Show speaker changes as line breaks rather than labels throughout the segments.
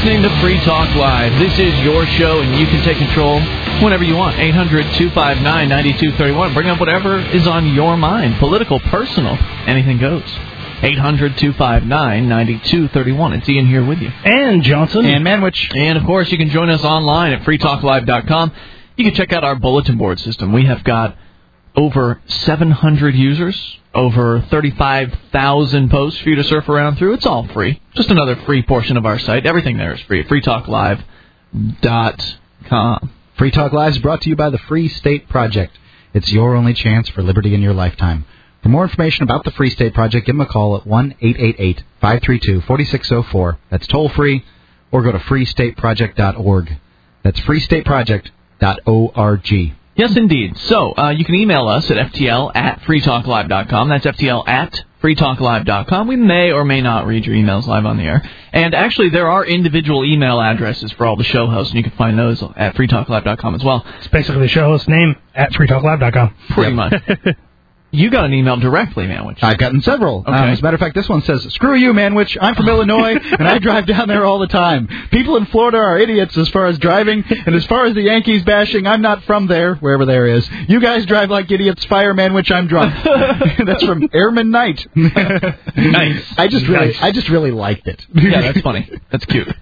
listening to Free Talk Live. This is your show, and you can take control whenever you want. 800-259-9231. Bring up whatever is on your mind. Political, personal, anything goes. 800-259-9231. It's Ian here with you.
And Johnson.
And Manwich.
And, of course, you can join us online at freetalklive.com. You can check out our bulletin board system. We have got over 700 users, over 35,000 posts for you to surf around through. It's all free. Just another free portion of our site. Everything there is free at freetalklive.com.
Free Talk Live is brought to you by the Free State Project. It's your only chance for liberty in your lifetime. For more information about the Free State Project, give them a call at 1-888-532-4604. That's toll free, or go to freestateproject.org. That's freestateproject.org.
Yes, indeed. So, you can email us at ftl@freetalklive.com. That's ftl@freetalklive.com. We may or may not read your emails live on the air. And actually, there are individual email addresses for all the show hosts, and you can find those at freetalklive.com as well.
It's basically the show host's name at freetalklive.com.
Pretty much. You got an email directly, Manwich.
I've gotten several.
Okay.
As a matter of fact, this one says, "Screw you, Manwich. I'm from Illinois, and I drive down there all the time. People in Florida are idiots as far as driving, and as far as the Yankees bashing, I'm not from there, wherever there is. You guys drive like idiots. Fire Manwich, I'm drunk." That's from Airman Knight.
Nice.
I just really liked it.
Yeah, that's funny. That's cute.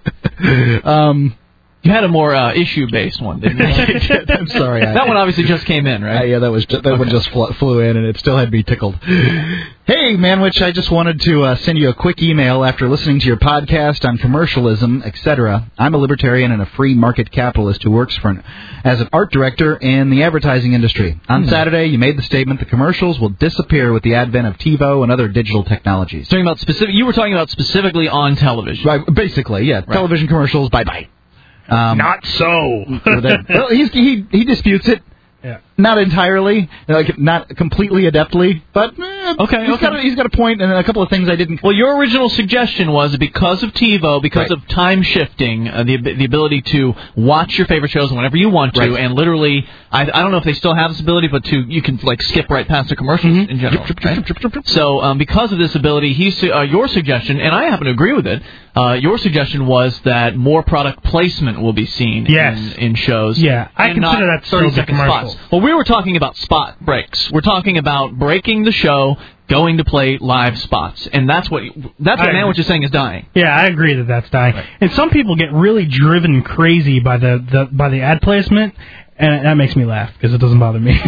You had a more issue-based one, didn't you?
I'm sorry.
That one obviously just came in, right?
Yeah, that one just flew in, and it still had me tickled. Hey, Manwich, I just wanted to send you a quick email after listening to your podcast on commercialism, etc. I'm a libertarian and a free market capitalist who works as an art director in the advertising industry. On Saturday, you made the statement that commercials will disappear with the advent of TiVo and other digital technologies.
You were talking about specifically on television.
Right, basically, yeah. Right. Television commercials, bye-bye.
Not so.
Well, he disputes it.
Yeah.
Not entirely, not completely adeptly, but he's got a point and a couple of things I didn't.
Well, your original suggestion was because of TiVo, because of time shifting, the ability to watch your favorite shows whenever you want to, and literally, I don't know if they still have this ability, but you can skip right past the commercials in general. Right? So because of this ability, your suggestion, and I happen to agree with it. Your suggestion was that more product placement will be seen in shows.
Yeah, I consider that
30-second spots. Well, we were talking about spot breaks. We're talking about breaking the show, going to play live spots, and that's what Manwich is saying is dying.
Yeah, I agree that that's dying. Right. And some people get really driven crazy by the ad placement. And that makes me laugh because it doesn't bother me.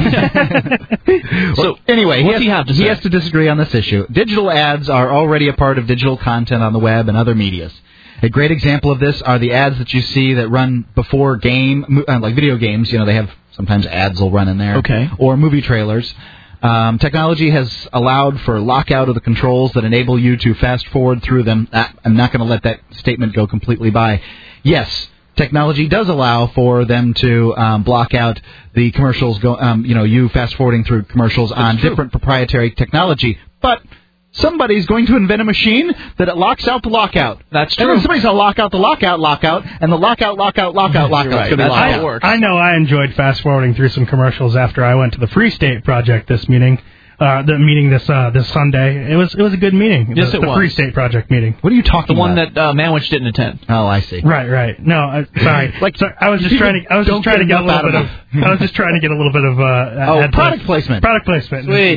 So anyway,
what does he have to say?
He has to disagree on this issue. Digital ads are already a part of digital content on the web and other medias. A great example of this are the ads that you see that run before like video games. They have sometimes ads will run in there.
Okay.
Or movie trailers. Technology has allowed for lockout of the controls that enable you to fast forward through them. I'm not going to let that statement go completely by. Yes. Technology does allow for them to block out the commercials, you fast-forwarding through commercials on different proprietary technology. But somebody's going to invent a machine that it locks out the lockout.
That's true.
And then somebody's going to lock out the lockout, and the lockout.
Right.
That's how it works. I know I enjoyed fast-forwarding through some commercials after I went to the Free State Project this meeting. The meeting this Sunday. It was a good meeting.
Yes, it was.
The Free State Project meeting.
What are you talking about?
The one that Manwich didn't attend.
Oh, I see.
Right. No, sorry. I was just trying to get a little bit of. I was just trying to get a little bit of.
Product placement.
Product placement.
Sweet.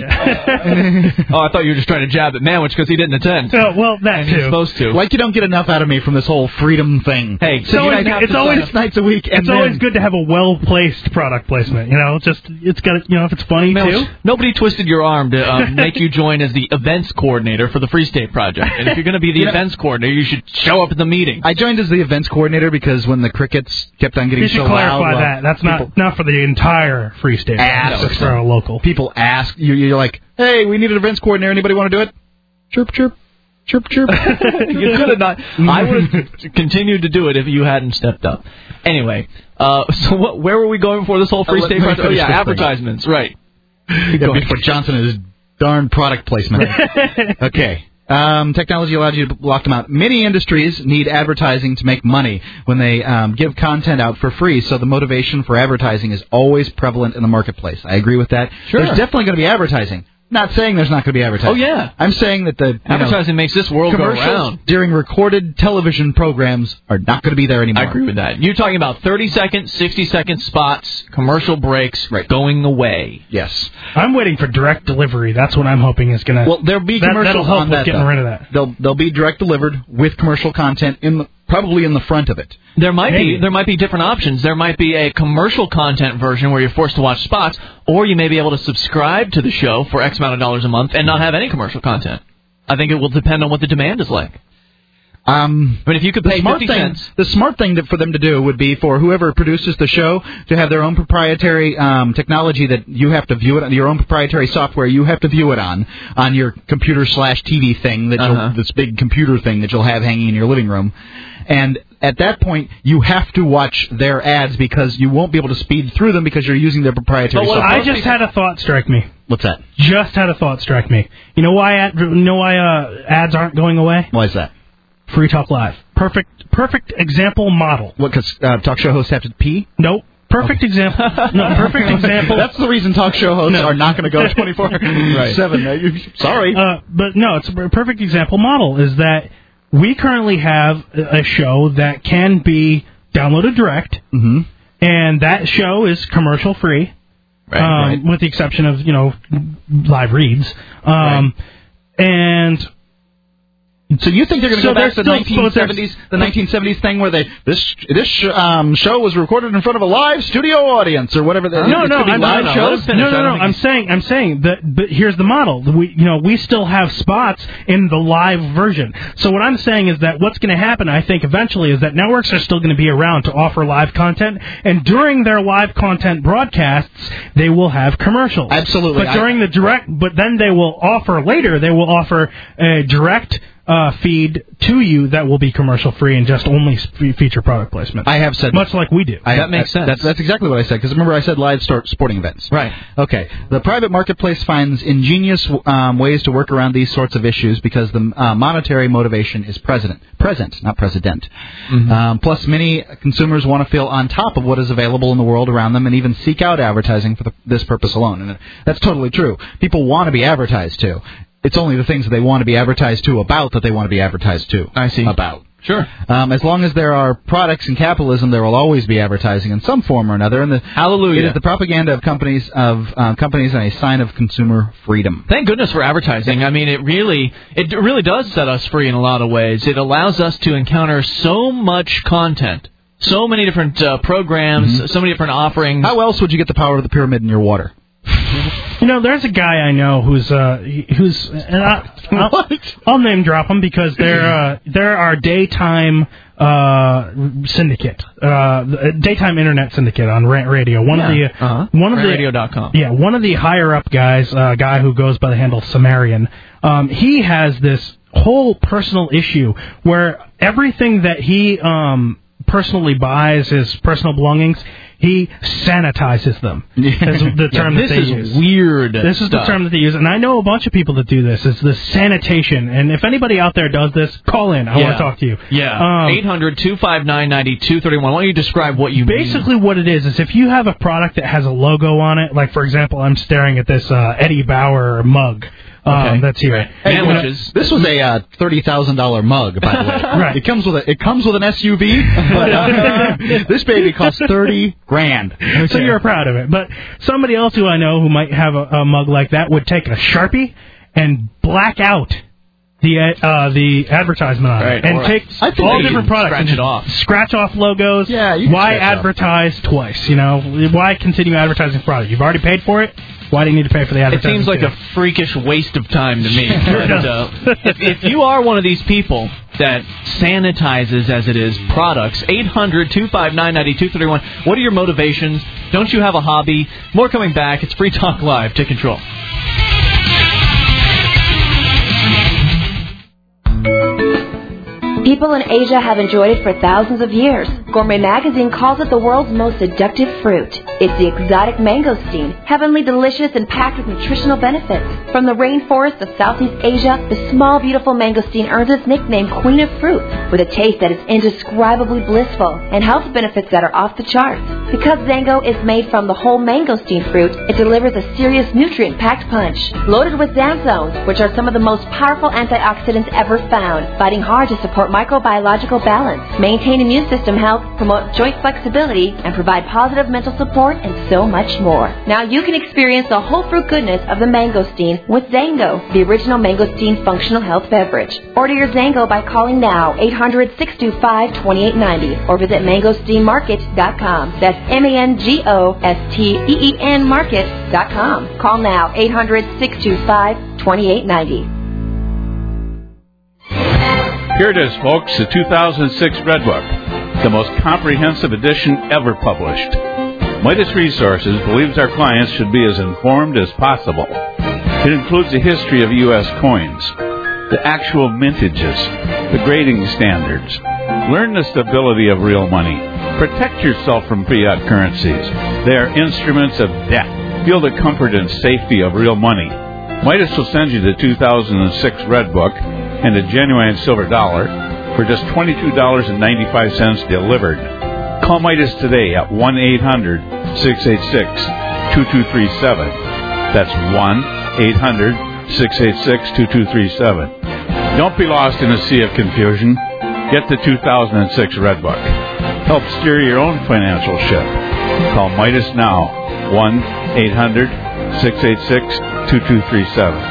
I thought you were just trying to jab at Manwich because he didn't attend.
Well, that too.
He's supposed to.
Like you don't get enough out of me from this whole freedom thing.
Hey,
it's always
nights a week.
It's always good to have a well-placed product placement. It's got if it's funny too.
Nobody twisted your arm to make you join as the events coordinator for the Free State Project. And if you're going to be the events coordinator, you should show up at the meeting.
I joined as the events coordinator because when the crickets kept on getting so loud...
You should clarify that. That's not for the entire Free State. It's for a local.
People ask, you're like, hey, we need an events coordinator. Anybody want to do it? Chirp, chirp. Chirp, chirp.
You could have not. I would have continued to do it if you hadn't stepped up. Anyway, where were we going for this whole Free State Project? Advertisements, right.
Before Johnson is darn product placement. Okay. Technology allowed you to block them out. Many industries need advertising to make money when they give content out for free, so the motivation for advertising is always prevalent in the marketplace. I agree with that.
Sure.
There's definitely going to be advertising. Not saying there's not going to be advertising.
Oh, yeah.
I'm saying that the
advertising makes this world go round.
During recorded television programs are not going to be there anymore.
I agree with that. You're talking about 30-second, 60-second spots, commercial breaks going away.
Yes.
I'm waiting for direct delivery. That's what I'm hoping is going to...
Well, there'll be commercials
that'll help
on
with
that,
getting rid of that.
They'll be direct delivered with commercial content probably in the front of it.
There might be different options. There might be a commercial content version where you're forced to watch spots, or you may be able to subscribe to the show for X amount of dollars a month and not have any commercial content. I think it will depend on what the demand is like. But if you could pay 50 cents...
The smart thing for them to do would be for whoever produces the show to have their own proprietary technology that you have to view it on, your own proprietary software you have to view it on your computer/TV thing, this big computer thing that you'll have hanging in your living room. And at that point, you have to watch their ads because you won't be able to speed through them because you're using their proprietary software.
I just had a thought strike me.
What's that?
Just had a thought strike me. You know why ads aren't going away?
Why is that?
Free Talk Live. Perfect example model.
What, because talk show hosts have to pee?
Nope. Perfect example. No, perfect example.
That's the reason talk show hosts are not going to go 24/7. Sorry.
But no, it's a perfect example model is that we currently have a show that can be downloaded direct, and that show is commercial free, with the exception of live reads, and.
So you think they're going to go back to the 1970s thing where this show was recorded in front of a live studio audience or whatever? I'm saying that. But here's the model.
We still have spots in the live version. So what I'm saying is that what's going to happen, I think, eventually, is that networks are still going to be around to offer live content, and during their live content broadcasts, they will have commercials.
Absolutely.
But then they will offer a direct feed to you that will be commercial free and just only feature product placement.
I have said
much like we do.
That makes sense.
That's exactly what I said, because remember I said live sporting events.
Right.
Okay. The private marketplace finds ingenious ways to work around these sorts of issues because the monetary motivation is present, not president. Plus, many consumers want to feel on top of what is available in the world around them and even seek out advertising for this purpose alone. And that's totally true. People want to be advertised to. It's only the things that they want to be advertised to about that they want to be advertised to.
I see.
About.
Sure.
As long as there are products in capitalism, there will always be advertising in some form or another. And
Hallelujah.
It is the propaganda of companies and a sign of consumer freedom.
Thank goodness for advertising. I mean, it really does set us free in a lot of ways. It allows us to encounter so much content, so many different programs, so many different offerings.
How else would you get the power of the pyramid in your water?
There's a guy I know who's and I'll name drop him because they're our daytime syndicate, daytime internet syndicate on Rant Radio.
Radio.com.
Yeah, one of the higher up guys, a guy who goes by the handle Sumerian. He has this whole personal issue where everything that he personally buys, his personal belongings, he sanitizes them. Is the term that they use.
This is weird.
This is the term that they use, and I know a bunch of people that do this. It's the sanitation, and if anybody out there does this, call in. I want to talk to you.
Yeah. 800-259-9231. Why don't you describe what you mean?
Basically, what it is if you have a product that has a logo on it, like for example, I'm staring at this Eddie Bauer mug. That's here.
This was a $30,000 mug, by the way.
Right.
It comes with an SUV, but this baby costs $30,000. Okay.
So you're proud of it. But somebody else who I know who might have a mug like that would take a Sharpie and black out the advertisement on it and take all different products and scratch off logos.
Yeah,
why advertise twice? Why continue advertising product? You've already paid for it. Why do you need to pay for the advertising?
It seems like a freakish waste of time to me. But, if you are one of these people that sanitizes, as it is, products, 800-259-9231. What are your motivations? Don't you have a hobby? More coming back. It's Free Talk Live. Take control.
People in Asia have enjoyed it for thousands of years. Gourmet Magazine calls it the world's most addictive fruit. It's the exotic mangosteen, heavenly delicious and packed with nutritional benefits. From the rainforest of Southeast Asia, the small, beautiful mangosteen earns its nickname Queen of Fruit, with a taste that is indescribably blissful and health benefits that are off the charts. Because Zango is made from the whole mangosteen fruit, it delivers a serious nutrient-packed punch. Loaded with xanthones, which are some of the most powerful antioxidants ever found, fighting hard to support microbiological balance, maintain immune system health, promote joint flexibility, and provide positive mental support, and so much more. Now you can experience the whole fruit goodness of the mangosteen with Zango, the original mangosteen functional health beverage. Order your Zango by calling now 800-625-2890 or visit mangosteenmarket.com. That's MANGOSTEEN market.com. Call now 800-625-2890.
Here it is, folks, the 2006 Red Book, the most comprehensive edition ever published. Midas Resources believes our clients should be as informed as possible. It includes a history of U.S. coins, the actual mintages, the grading standards. Learn the stability of real money. Protect yourself from fiat currencies. They are instruments of debt. Feel the comfort and safety of real money. Midas will send you the 2006 Red Book and a genuine silver dollar for just $22.95 delivered. Call Midas today at 1-800-686-2237. That's 1-800-686-2237. Don't be lost in a sea of confusion. Get the 2006 Red Book. Help steer your own financial ship. Call Midas now, 1-800-686-2237.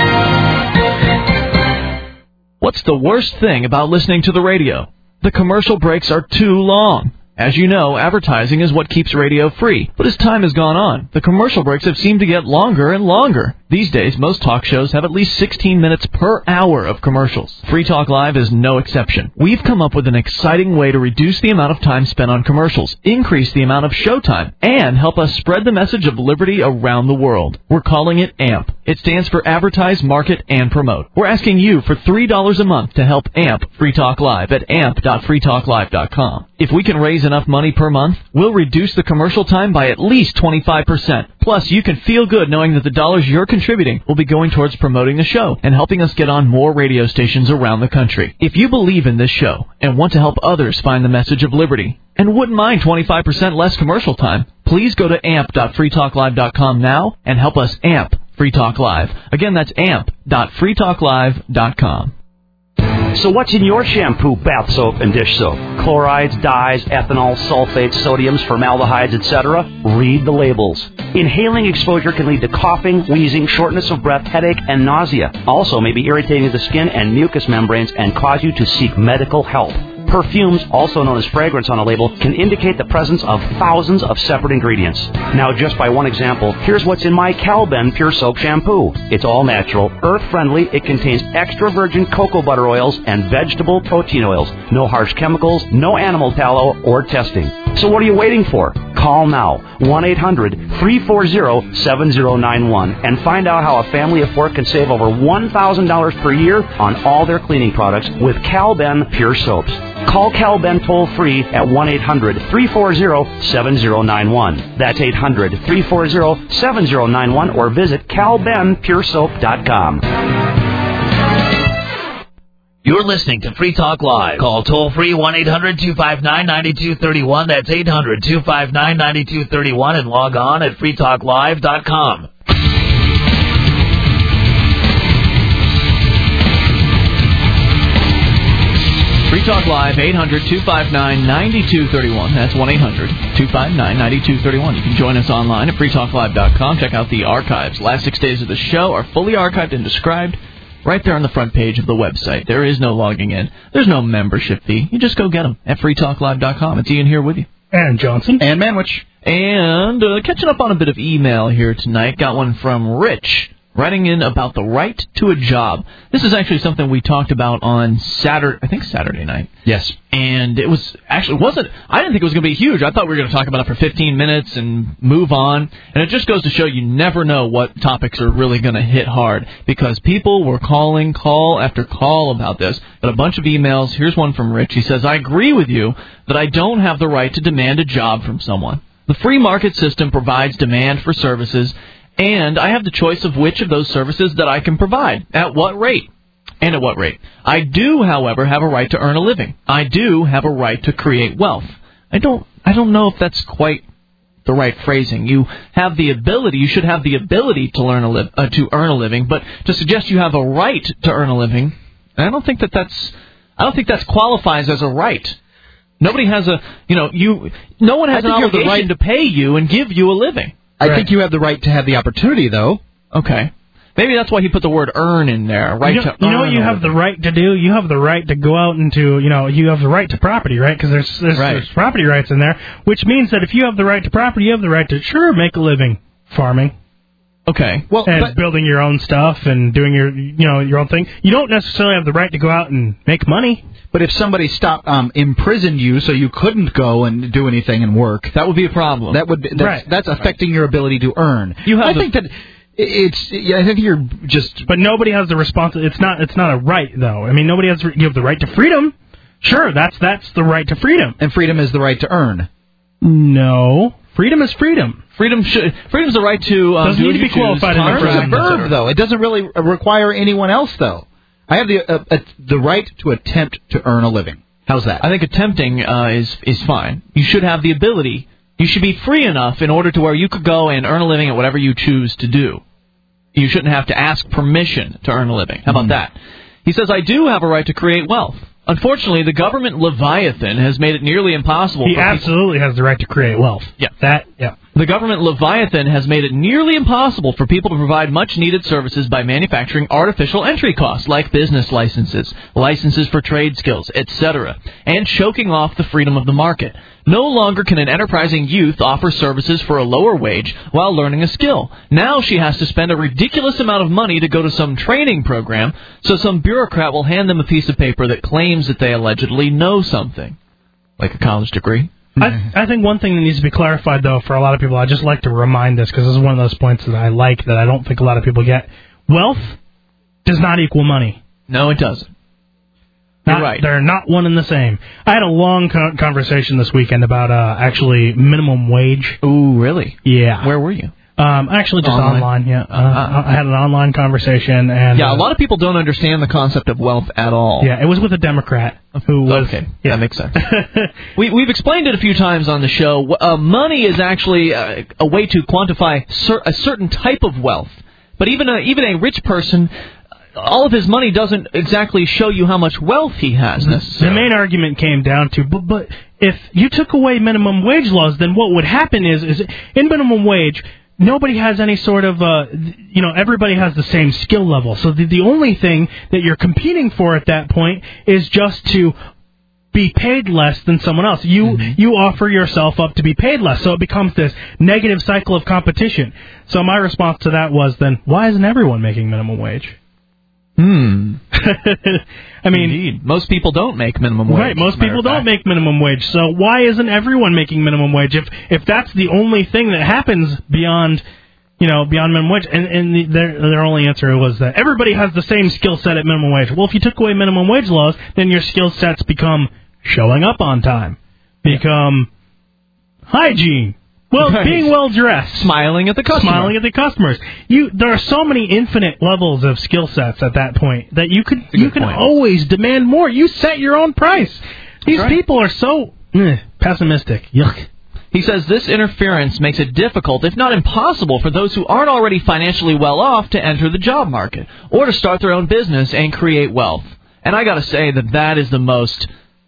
What's the worst thing about listening to the radio? The commercial breaks are too long. As you know, advertising is what keeps radio free. But as time has gone on, the commercial breaks have seemed to get longer and longer. These days, most talk shows have at least 16 minutes per hour of commercials. Free Talk Live is no exception. We've come up with an exciting way to reduce the amount of time spent on commercials, increase the amount of showtime, and help us spread the message of liberty around the world. We're calling it AMP. It stands for Advertise, Market, and Promote. We're asking you for $3 a month to help AMP Free Talk Live at amp.freetalklive.com. If we can raise enough money per month, we'll reduce the commercial time by at least 25%. Plus, you can feel good knowing that the dollars you're contributing will be going towards promoting the show and helping us get on more radio stations around the country. If you believe in this show and want to help others find the message of liberty and wouldn't mind 25% less commercial time, please go to amp.freetalklive.com now and help us amp Free Talk Live. Again, that's amp.freetalklive.com.
So what's in your shampoo, bath soap, and dish soap? Chlorides, dyes, ethanol, sulfates, sodiums, formaldehydes, etc.? Read the labels. Inhaling exposure can lead to coughing, wheezing, shortness of breath, headache, and nausea. Also may be irritating to the skin and mucous membranes and cause you to seek medical help. Perfumes, also known as fragrance on a label, can indicate the presence of thousands of separate ingredients. Now, just by one example, here's what's in my Calben Pure Soap Shampoo. It's all natural, earth-friendly, it contains extra virgin cocoa butter oils and vegetable protein oils. No harsh chemicals, no animal tallow or testing. So what are you waiting for? Call now, 1-800-340-7091, and find out how a family of 4 can save over $1,000 per year on all their cleaning products with Calben Pure Soaps. Call Calben toll-free at 1-800-340-7091. That's 800-340-7091, or visit calbenpuresoap.com.
You're listening to Free Talk Live. Call toll-free 1-800-259-9231. That's 800-259-9231, and log on at freetalklive.com.
Free Talk Live, 800-259-9231. That's 1-800-259-9231. You can join us online at freetalklive.com. Check out the archives. Last 6 days of the show are fully archived and described right there on the front page of the website. There is no logging in. There's no membership fee. You just go get them at freetalklive.com. It's Ian here with you.
And Johnson.
And Manwich.
And catching up on a bit of email here tonight. Got one from Rich, writing in about the right to a job. This is actually something we talked about on Saturday night.
Yes.
And I didn't think it was going to be huge. I thought we were going to talk about it for 15 minutes and move on. And it just goes to show you never know what topics are really going to hit hard, because people were calling call after call about this. But a bunch of emails. Here's one from Rich. He says, I agree with you that I don't have the right to demand a job from someone. The free market system provides demand for services, and I have the choice of which of those services that I can provide, at what rate. And at what rate. I do, however, have a right to earn a living. I do have a right to create wealth. I don't I don't know if that's quite the right phrasing. You have the ability. You should have the ability to earn a living, but to suggest you have a right to earn a living, I don't think that qualifies as a right. Nobody has no one has an obligation to pay you and give you a living.
I think you have the right to have the opportunity, though.
Okay. Maybe that's why he put the word earn in there, right?
You know what you have the right to do? You have the right to go out into, you have the right to property, right? Because there's property rights in there, which means that if you have the right to property, you have the right to, make a living farming.
Okay.
Well, and building your own stuff and doing your own thing. You don't necessarily have the right to go out and make money.
But if somebody imprisoned you so you couldn't go and do anything and work,
that would be a problem.
That's affecting your ability to earn. I think you're just.
But nobody has the responsibility. It's not a right though. I mean, nobody has. You have the right to freedom. Sure, that's the right to freedom.
And freedom is the right to earn.
No, freedom is freedom.
Freedom's the right to.
Doesn't need to be qualified in
a verb though. It doesn't really require anyone else though. I have the right to attempt to earn a living. How's that?
I think attempting is fine. You should have the ability. You should be free enough in order to where you could go and earn a living at whatever you choose to do. You shouldn't have to ask permission to earn a living. How about that? He says, I do have a right to create wealth. Unfortunately, the government Leviathan has made it nearly impossible.
He absolutely has the right to create wealth.
Yeah. The government Leviathan has made it nearly impossible for people to provide much-needed services by manufacturing artificial entry costs like business licenses, licenses for trade skills, etc., and choking off the freedom of the market. No longer can an enterprising youth offer services for a lower wage while learning a skill. Now she has to spend a ridiculous amount of money to go to some training program, so some bureaucrat will hand them a piece of paper that claims that they allegedly know something, like a college degree.
I think one thing that needs to be clarified, though, for a lot of people, I just like to remind this, because this is one of those points that I like that I don't think a lot of people get. Wealth does not equal money.
No, it doesn't. You're right.
They're not one and the same. I had a long conversation this weekend about actually minimum wage.
Ooh, really?
Yeah.
Where were you?
Actually, just online. Yeah, I had an online convecation, and
a lot of people don't understand the concept of wealth at all.
Yeah, it was with a Democrat who was.
Okay, that makes sense. We've explained it a few times on the show. Money is actually a way to quantify a certain type of wealth, but even a rich person. All of his money doesn't exactly show you how much wealth he has necessarily.
The main argument came down to, but if you took away minimum wage laws, then what would happen is in minimum wage, nobody has any sort of, everybody has the same skill level. So the only thing that you're competing for at that point is just to be paid less than someone else. You offer yourself up to be paid less. So it becomes this negative cycle of competition. So my response to that was then, why isn't everyone making minimum wage? I mean,
indeed. Most people don't make minimum wage.
Right, most people don't make minimum wage. So why isn't everyone making minimum wage? If that's the only thing that happens beyond minimum wage, and their only answer was that everybody has the same skill set at minimum wage. Well, if you took away minimum wage laws, then your skill sets become showing up on time, become hygiene. Well, being well-dressed.
Smiling at the
customers. There are so many infinite levels of skill sets at that point that you can always demand more. You set your own price. These people are so pessimistic. Yuck.
He says this interference makes it difficult, if not impossible, for those who aren't already financially well off to enter the job market or to start their own business and create wealth. And I got to say that is the most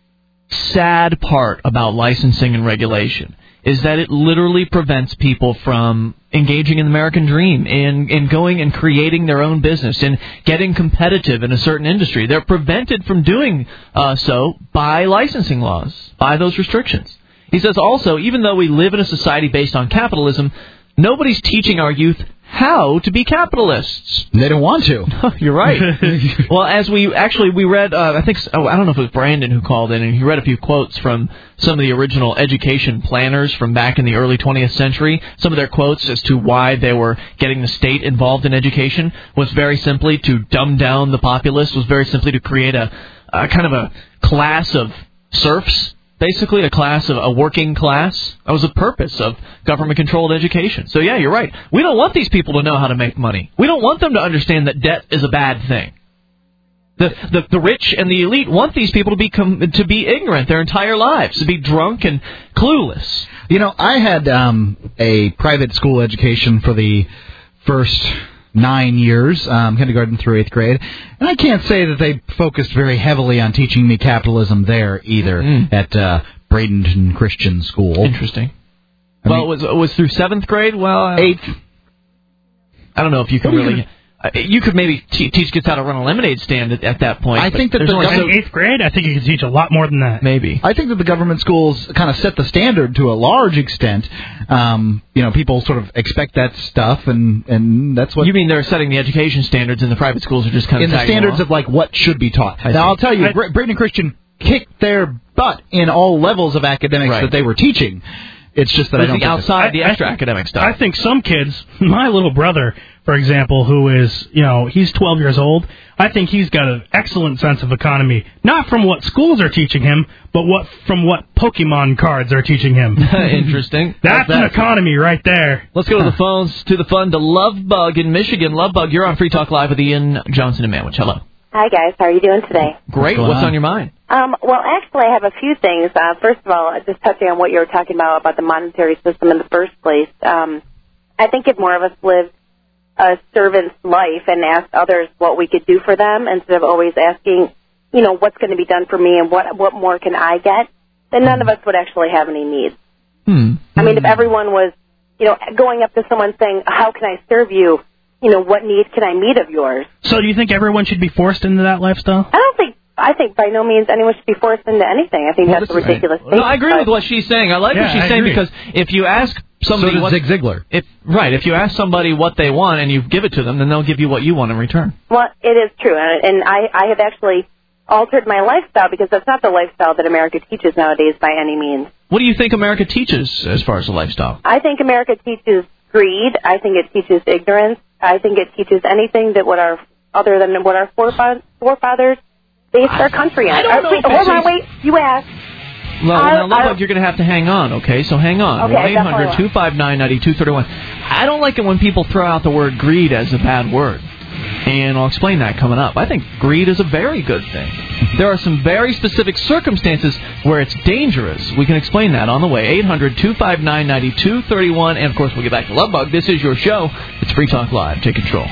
sad part about licensing and regulation. Is that it literally prevents people from engaging in the American dream, in going and creating their own business, in getting competitive in a certain industry. They're prevented from doing so by licensing laws, by those restrictions. He says also, even though we live in a society based on capitalism, nobody's teaching our youth how to be capitalists.
They don't want to.
You're right. Well, as we read, I don't know if it was Brandon who called in, and he read a few quotes from some of the original education planners from back in the early 20th century. Some of their quotes as to why they were getting the state involved in education was very simply to dumb down the populace, was very simply to create a kind of a class of serfs. Basically, a working class. That was the purpose of government-controlled education. So, yeah, you're right. We don't want these people to know how to make money. We don't want them to understand that debt is a bad thing. The rich and the elite want these people to be ignorant their entire lives, to be drunk and clueless.
You know, I had a private school education for the first 9 years, kindergarten through 8th grade, and I can't say that they focused very heavily on teaching me capitalism there either at Bradenton Christian School.
Interesting. It was through 7th grade? Well,
8th.
I don't know if you can really... You could maybe teach kids how to run a lemonade stand at that point.
I think that
in 8th grade, I think you could teach a lot more than that.
Maybe.
I think that the government schools kind of set the standard to a large extent. People sort of expect that stuff, and that's what...
You mean they're setting the education standards, and the private schools are just kind of
in the standards of, like, what should be taught. Now, I'll tell you, Bradenton Christian kicked their butt in all levels of academics that they were teaching. It's just that I don't think
outside the extra academic stuff.
I think some kids, my little brother, for example, who is, he's 12 years old, I think he's got an excellent sense of economy. Not from what schools are teaching him, but from what Pokemon cards are teaching him.
Interesting.
That's an economy right there.
Let's go to the phones, to the fun, to Lovebug in Michigan. Lovebug, you're on Free Talk Live with Ian Johnson and Manwich. Hello.
Hi, guys. How are you doing today?
Great. What's on your mind?
Well, actually, I have a few things. First of all, just touching on what you were talking about the monetary system in the first place. I think if more of us lived a servant's life and asked others what we could do for them instead of always asking, what's going to be done for me and what more can I get, then none of us would actually have any needs. I mean, if everyone was, going up to someone saying, how can I serve you? What need can I meet of yours?
So do you think everyone should be forced into that lifestyle?
I think by no means anyone should be forced into anything. I think that's a ridiculous thing.
No, I agree with what she's saying. I like what she's saying because if you ask somebody...
So does Zig Ziglar.
If you ask somebody what they want and you give it to them, then they'll give you what you want in return.
Well, it is true. And I have actually altered my lifestyle because that's not the lifestyle that America teaches nowadays by any means.
What do you think America teaches as far as the lifestyle?
I think America teaches greed. I think it teaches ignorance. I think it teaches anything that other than what our forefathers based our country on.
I don't know.
Hold on, wait. You asked.
Well, now, Lovebug, you're going to have to hang on, okay? So hang on.
Okay,
1-800-259-9231. I don't like it when people throw out the word greed as a bad word. And I'll explain that coming up. I think greed is a very good thing. There are some very specific circumstances where it's dangerous. We can explain that on the way. 800-259-9231. And, of course, we'll get back to Lovebug. This is your show. It's Free Talk Live. Take control.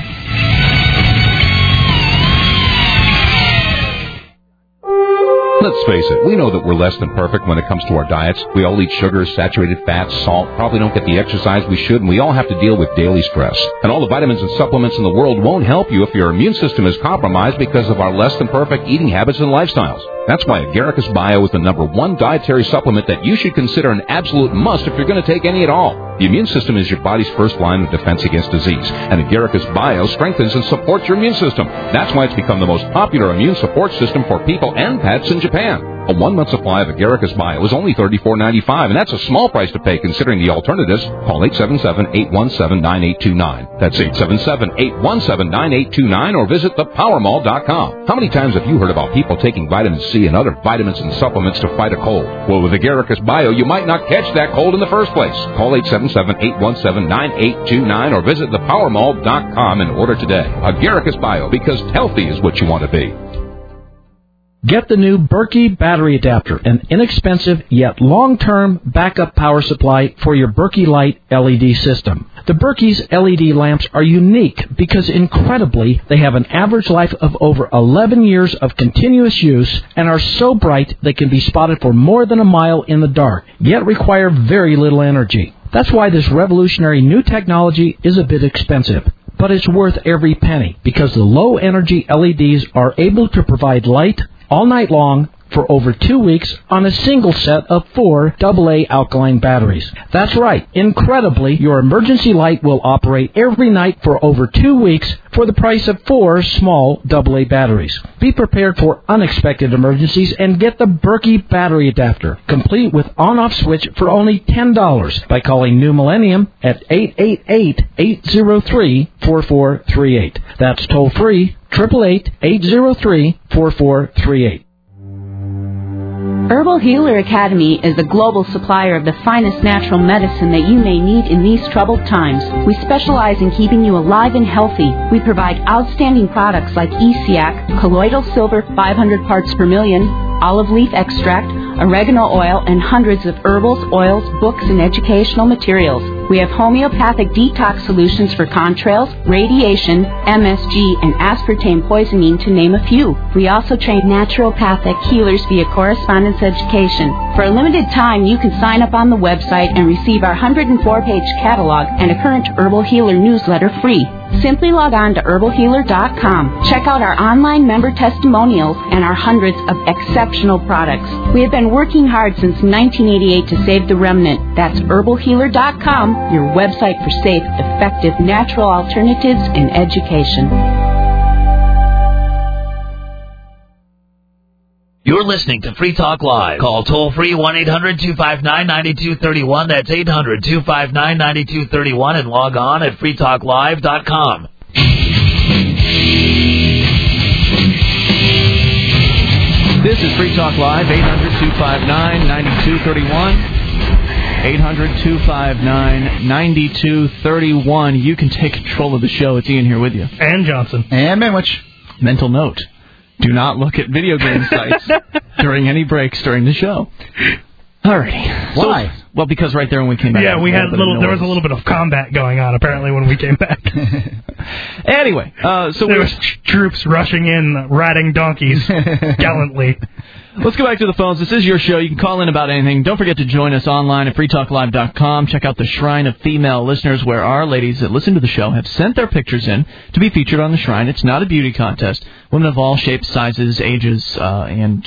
Let's face it, we know that we're less than perfect when it comes to our diets. We all eat sugar, saturated fats, salt, probably don't get the exercise we should, and we all have to deal with daily stress. And all the vitamins and supplements in the world won't help you if your immune system is compromised because of our less than perfect eating habits and lifestyles. That's why Agaricus Bio is the #1 dietary supplement that you should consider an absolute must if you're going to take any at all. The immune system is your body's first line of defense against disease, and Agaricus Bio strengthens and supports your immune system. That's why it's become the most popular immune support system for people and pets in Japan. A 1-month supply of Agaricus Bio is only $34.95, and that's a small price to pay considering the alternatives. Call 877-817-9829. That's 877-817-9829, or visit thepowermall.com. How many times have you heard about people taking vitamin C and other vitamins and supplements to fight a cold? Well, with Agaricus Bio, you might not catch that cold in the first place. Call 877-817-9829, or visit thepowermall.com and order today. Agaricus Bio, because healthy is what you want to be.
Get the new Berkey battery adapter, an inexpensive yet long-term backup power supply for your Berkey Light LED system. The Berkey's LED lamps are unique because, incredibly, they have an average life of over 11 years of continuous use and are so bright they can be spotted for more than a mile in the dark, yet require very little energy. That's why this revolutionary new technology is a bit expensive. But it's worth every penny because the low-energy LEDs are able to provide light all night long for over 2 weeks on a single set of 4 AA alkaline batteries. That's right. Incredibly, your emergency light will operate every night for over 2 weeks for the price of 4 small AA batteries. Be prepared for unexpected emergencies and get the Berkey battery adapter, complete with on-off switch for only $10 by calling New Millennium at 888-803-4438. That's toll-free, 888-803-4438.
Herbal Healer Academy is a global supplier of the finest natural medicine that you may need in these troubled times. We specialize in keeping you alive and healthy. We provide outstanding products like ESIAC, colloidal silver 500 parts per million, olive leaf extract, oregano oil, and hundreds of herbals, oils, books, and educational materials. We have homeopathic detox solutions for contrails, radiation, MSG, and aspartame poisoning, to name a few. We also train naturopathic healers via correspondence education. For a limited time, you can sign up on the website and receive our 104-page catalog and a current Herbal Healer newsletter free. Simply log on to herbalhealer.com. Check out our online member testimonials and our hundreds of exceptional products. We have been working hard since 1988 to save the remnant. That's herbalhealer.com, your website for safe, effective, natural alternatives in education.
You're listening to Free Talk Live. Call toll-free 1-800-259-9231. That's 800-259-9231. And log on at freetalklive.com.
This is Free Talk Live, 800-259-9231. 800-259-9231. You can take control of the show. It's Ian here with you.
And Johnson.
And Manwich.
Mental note. Do not look at video game sites during any breaks during the show. Alrighty.
Why?
So, well, because right there when we came back...
Yeah, there was a little bit of combat going on, apparently, when we came back.
Anyway, so
there was troops rushing in, riding donkeys gallantly.
Let's go back to the phones. This is your show. You can call in about anything. Don't forget to join us online at freetalklive.com. Check out the Shrine of Female Listeners, where our ladies that listen to the show have sent their pictures in to be featured on the Shrine. It's not a beauty contest. Women of all shapes, sizes, ages, and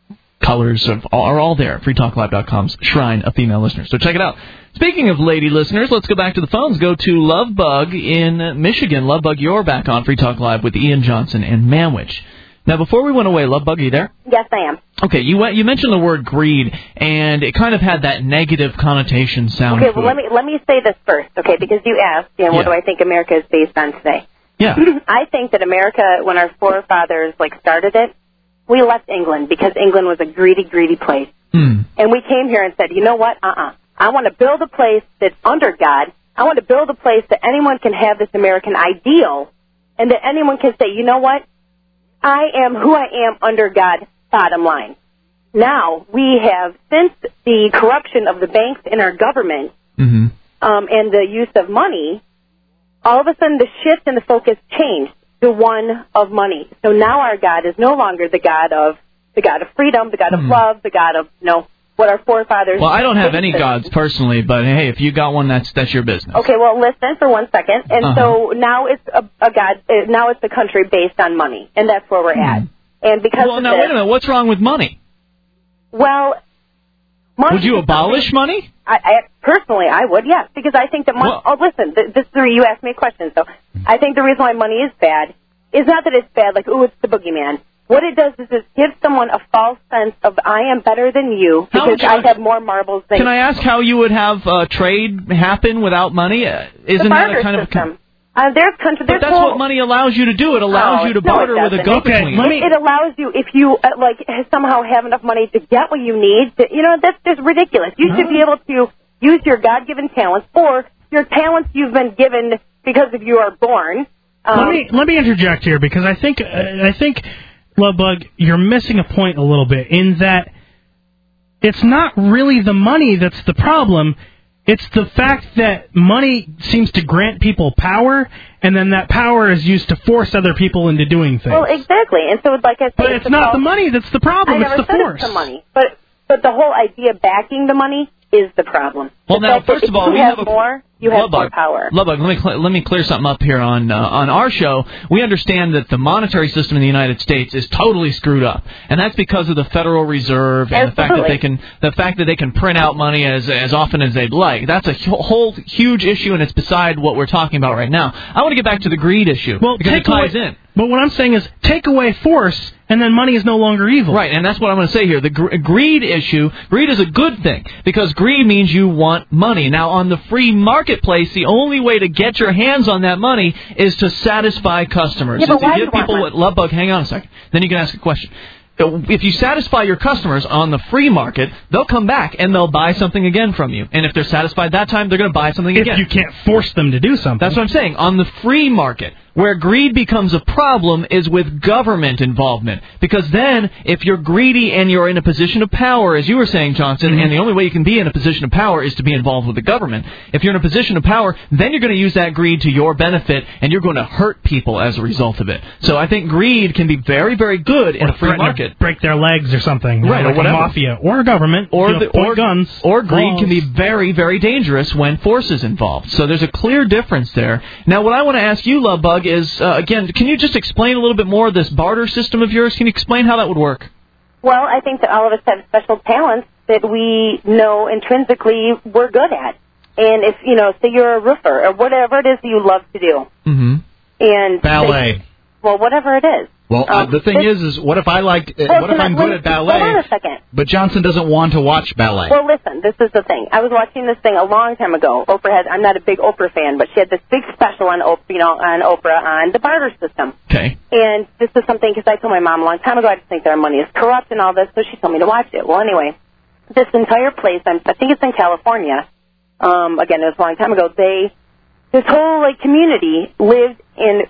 colors are all there. freetalklive.com's Shrine of Female Listeners. So check it out. Speaking of lady listeners, let's go back to the phones. Go to Lovebug in Michigan. Lovebug, you're back on Free Talk Live with Ian Johnson and Manwich. Now, before we went away, Lovebug, are you there?
Yes, I am.
Okay, you mentioned the word greed, and it kind of had that negative connotation sound.
Okay, well, let me say this first, okay, because you asked, what do I think America is based on today?
Yeah.
I think that America, when our forefathers, started it, we left England because England was a greedy, greedy place. And we came here and said, you know what? I want to build a place that's under God. I want to build a place that anyone can have this American ideal, and that anyone can say, you know what? I am who I am under God, bottom line. Now, we have, since the corruption of the banks in our government and the use of money, all of a sudden the shift and the focus changed to one of money. So now our God is no longer the God of freedom, the God of love, the God of, what our forefathers...
Well, I don't have any gods personally, but hey, if you got one, that's your business.
Okay, well, listen for 1 second. And so now it's a God, now it's a country based on money, and that's where we're at. And because
wait a minute, what's wrong with money?
Well, money...
Would you abolish money?
I personally, I would, yes, because I think that money... listen, this is you asked me a question, so I think the reason why money is bad is not that it's bad, it's the boogeyman. What it does is it gives someone a false sense of, I am better than you because I have more marbles than you.
Can I ask how you would have trade happen without money? Isn't that a kind
system.
There's that's what money allows you to do. It allows you to barter with a go-between.
It allows you, if you somehow have enough money to get what you need, that's just ridiculous. You should be able to use your God-given talents or your talents you've been given because of you are born.
Let me interject here because I think Lovebug, you're missing a point a little bit in that it's not really the money that's the problem. It's the fact that money seems to grant people power, and then that power is used to force other people into doing things.
Well, exactly. And so, like I said,
but it's not the money that's the problem. It's the force.
It's the money. But the whole idea backing the money is the problem.
Well, now, first of all,
we have more. You have more power.
Lovebug, let me clear something up here on our show. We understand that the monetary system in the United States is totally screwed up, and that's because of the Federal Reserve and the fact that they can print out money as often as they'd like. That's a whole huge issue, and it's beside what we're talking about right now. I want to get back to the greed issue because it ties in.
But what I'm saying is, take away force, and then money is no longer evil.
Right, and that's what I'm going to say here. The greed issue, greed is a good thing, because greed means you want money. Now, on the free marketplace, the only way to get your hands on that money is to satisfy customers.
Yeah, but why
give people what Lovebug, hang on a second, then you can ask a question. if you satisfy your customers on the free market, they'll come back and they'll buy something again from you. And if they're satisfied that time, they're going to buy something again.
If you can't force them to do something.
That's what I'm saying. On the free market, where greed becomes a problem is with government involvement. Because then, if you're greedy and you're in a position of power, as you were saying, Johnson, and the only way you can be in a position of power is to be involved with the government. If you're in a position of power, then you're going to use that greed to your benefit, and you're going to hurt people as a result of it. So I think greed can be very, very good in a free market.
Break their legs or something.
Right,
like
or whatever.
A mafia. Or a government. Or guns.
Or greed
balls.
can be very, very dangerous when force is involved. So there's a clear difference there. Now, what I want to ask you, Lovebug, is, again, can you just explain a little bit more of this barter system of yours? Can you explain how that would work?
Well, I think that all of us have special talents that we know intrinsically we're good at. And if, say you're a roofer or whatever it is that you love to do.
Mm-hmm.
And
ballet.
Well, whatever it is.
Well, the thing is what if I like? What if I'm good at ballet?
Hold on a second.
But Johnson doesn't want to watch ballet.
Well, listen, this is the thing. I was watching this thing a long time ago. I'm not a big Oprah fan, but she had this big special on Oprah on the barter system.
Okay.
And this is something, because I told my mom a long time ago, I just think their money is corrupt and all this, so she told me to watch it. Well, anyway, this entire place, I think it's in California. Again, it was a long time ago. This whole community lived in.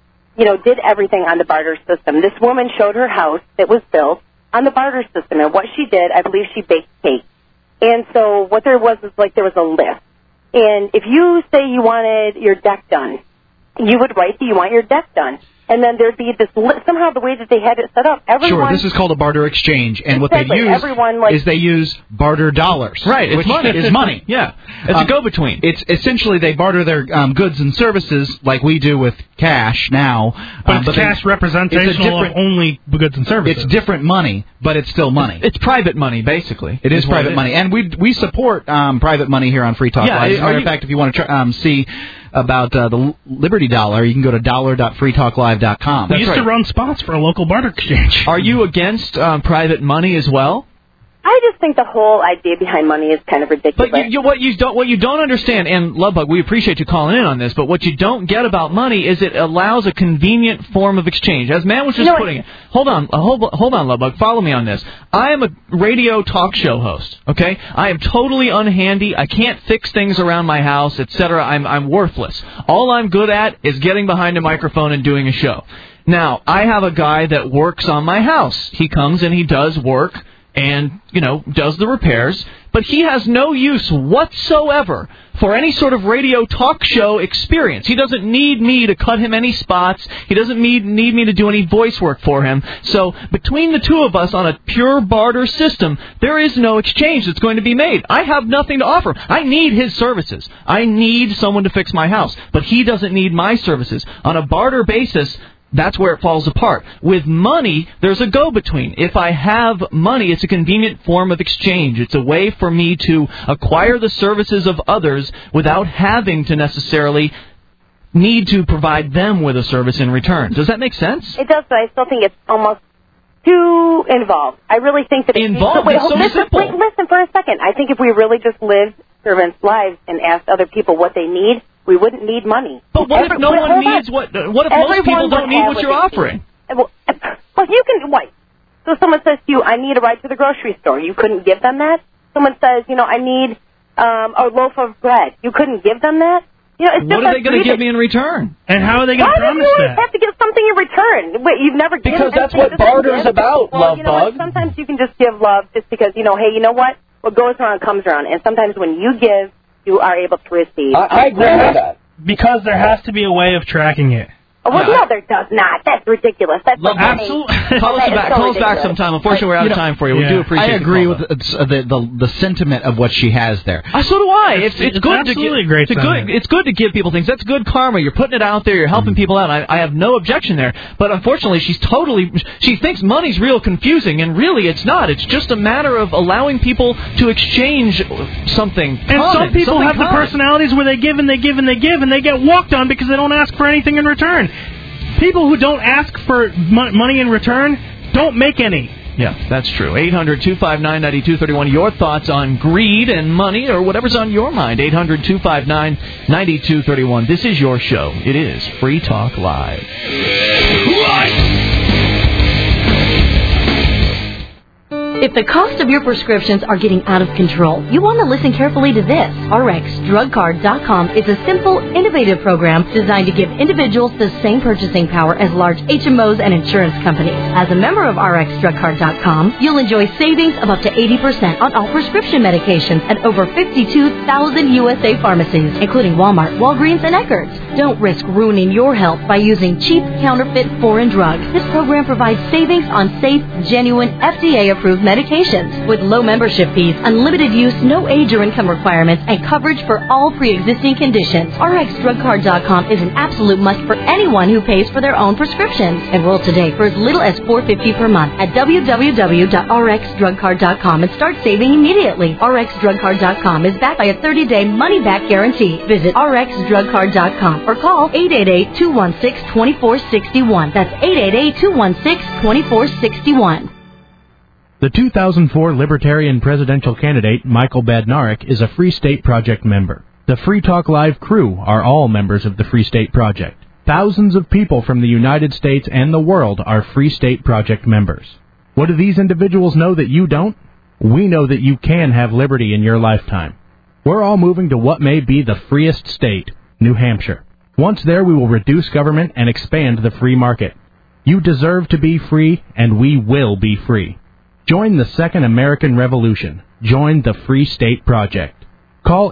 Did everything on the barter system. This woman showed her house that was built on the barter system, and what she did, I believe she baked cake. And so what there was is there was a list. And if you say you wanted your deck done, you would write that you want your deck done. And then there'd be this somehow the way that they had it set up. Everyone,
sure, this is called a barter exchange, and
exactly,
what they use is they use barter dollars.
Right, it's
which
money.
is money.
Yeah, it's a go-between.
It's essentially they barter their goods and services like we do with cash now.
But it's cash representational of only goods and services.
It's different money, but it's still money.
It's private money, basically.
It is private money, and we support private money here on Free Talk Live. As a matter of fact, if you want to see about the Liberty Dollar, you can go to dollar.freetalklive.com.
We used to run spots for a local barter exchange.
Are you against private money as well?
I just think the whole idea behind money is kind of ridiculous.
But what you don't understand, and Lovebug, we appreciate you calling in on this, but what you don't get about money is it allows a convenient form of exchange. As Matt was just putting it. Hold on, Lovebug, follow me on this. I am a radio talk show host, okay? I am totally unhandy. I can't fix things around my house, etc. I'm worthless. All I'm good at is getting behind a microphone and doing a show. Now, I have a guy that works on my house. He comes and he does work and, does the repairs, but he has no use whatsoever for any sort of radio talk show experience. He doesn't need me to cut him any spots. He doesn't need me to do any voice work for him. So between the two of us on a pure barter system, there is no exchange that's going to be made. I have nothing to offer. I need his services. I need someone to fix my house, but he doesn't need my services. On a barter basis, that's where it falls apart. With money, there's a go-between. If I have money, it's a convenient form of exchange. It's a way for me to acquire the services of others without having to necessarily need to provide them with a service in return. Does that make sense?
It does, but I still think it's almost too involved. I really think that
involved.
It's so simple. Listen for a second. I think if we really just lived servants' lives and asked other people what they need, we wouldn't need money.
But what if no one needs what if most people don't need what you're offering?
Well, you can, wait. So someone says to you, I need a ride to the grocery store. You couldn't give them that? Someone says, I need a loaf of bread. You couldn't give them that? It's
what are they going to give me in return?
And how are they going to promise that?
You have to give something in return. Wait, you've never given
because that's what barter's about, Lovebug.
Sometimes you can just give love just because, hey, you know what? What goes around comes around. And sometimes when you give, you are able to receive.
I agree with that.
Because there has to be a way of tracking it.
Oh, well, no, there does not. That's ridiculous. That's
absolutely.
Call us back sometime. Unfortunately, we're out of time for you. We do appreciate it.
I agree with the sentiment of what she has there.
So do I. It's good
absolutely great.
It's good to give people things. That's good karma. You're putting it out there. You're helping people out. I have no objection there. But unfortunately, she thinks money's real confusing, and really it's not. It's just a matter of allowing people to exchange something.
And some people have the personalities where they give and they give and they give, and they get walked on because they don't ask for anything in return. People who don't ask for money in return don't make any.
Yeah, that's true. 800-259-9231. Your thoughts on greed and money or whatever's on your mind. 800-259-9231. This is your show. It is Free Talk Live.
If the cost of your prescriptions are getting out of control, you want to listen carefully to this. RxDrugCard.com is a simple, innovative program designed to give individuals the same purchasing power as large HMOs and insurance companies. As a member of RxDrugCard.com, you'll enjoy savings of up to 80% on all prescription medications at over 52,000 USA pharmacies, including Walmart, Walgreens, and Eckerd's. Don't risk ruining your health by using cheap, counterfeit, foreign drugs. This program provides savings on safe, genuine, FDA-approved medications with low membership fees, unlimited use, no age or income requirements, and coverage for all pre-existing conditions. RxDrugCard.com is an absolute must for anyone who pays for their own prescriptions. Enroll today for as little as $4.50 per month at www.rxdrugcard.com and start saving immediately. RxDrugCard.com is backed by a 30-day money-back guarantee. Visit RxDrugCard.com or call 888-216-2461. That's 888-216-2461.
The 2004 Libertarian presidential candidate, Michael Badnarik, is a Free State Project member. The Free Talk Live crew are all members of the Free State Project. Thousands of people from the United States and the world are Free State Project members. What do these individuals know that you don't? We know that you can have liberty in your lifetime. We're all moving to what may be the freest state, New Hampshire. Once there, we will reduce government and expand the free market. You deserve to be free, and we will be free. Join the Second American Revolution. Join the Free State Project. Call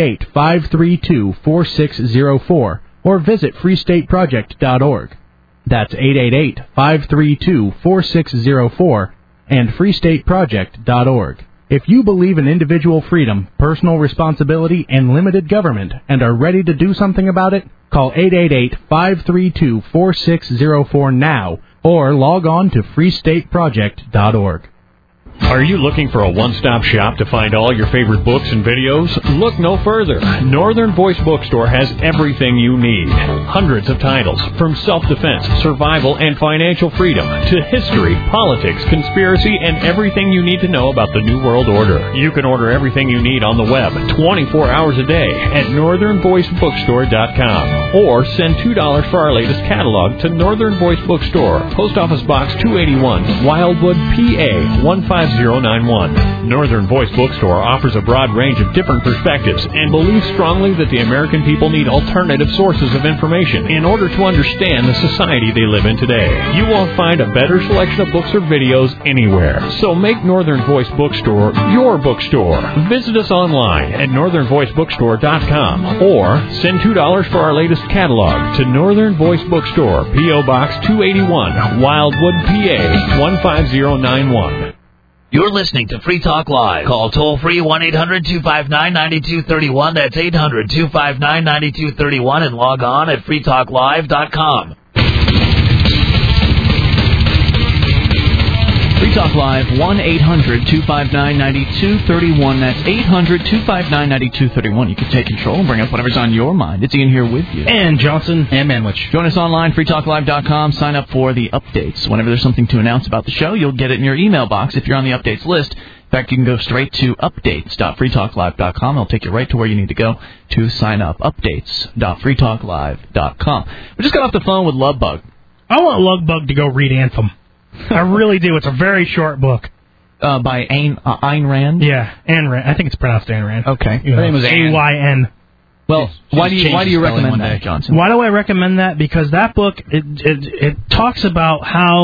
888-532-4604 or visit freestateproject.org. That's 888-532-4604 and freestateproject.org. If you believe in individual freedom, personal responsibility, and limited government and are ready to do something about it, call 888-532-4604 now or log on to freestateproject.org.
Are you looking for a one-stop shop to find all your favorite books and videos? Look no further. Northern Voice Bookstore has everything you need. Hundreds of titles, from self-defense, survival, and financial freedom, to history, politics, conspiracy, and everything you need to know about the New World Order. You can order everything you need on the web 24 hours a day at northernvoicebookstore.com or send $2 for our latest catalog to Northern Voice Bookstore, Post Office Box 281, Wildwood, PA 15091. Northern Voice Bookstore offers a broad range of different perspectives and believes strongly that the American people need alternative sources of information in order to understand the society they live in today. You won't find a better selection of books or videos anywhere. So make Northern Voice Bookstore your bookstore. Visit us online at northernvoicebookstore.com or send $2 for our latest catalog to Northern Voice Bookstore, P.O. Box 281, Wildwood, PA 15091.
You're listening to Free Talk Live. Call toll-free 1-800-259-9231. That's 800-259-9231 and log on at freetalklive.com.
Free Talk Live, 1-800-259-9231. That's 800-259-9231. You can take control and bring up whatever's on your mind. It's Ian here with you.
And Johnson.
And Manwich.
Join us online, freetalklive.com. Sign up for the updates. Whenever there's something to announce about the show, you'll get it in your email box if you're on the updates list. In fact, you can go straight to updates.freetalklive.com. It'll take you right to where you need to go to sign up. Updates.freetalklive.com. We just got off the phone with Lovebug.
I want Lovebug to go read Anthem. I really do. It's a very short book.
By Ayn Rand?
Yeah, Ayn Rand. I think it's pronounced Ayn Rand.
Okay.
Her name was A-Y-N.
Well, why do you recommend that, Johnson?
Why do I recommend that? Because that book, it talks about